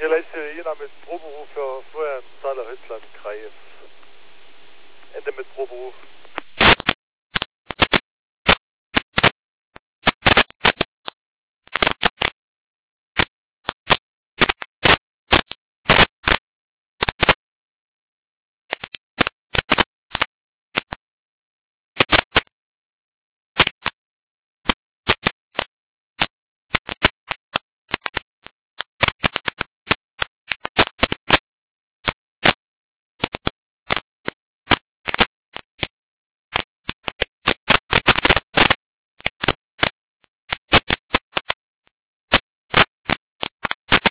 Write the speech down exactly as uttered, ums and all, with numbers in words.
Hier leiste Jena mit Proberuf für Florian Zahler Hützland Kreis. Ende mit Proberuf.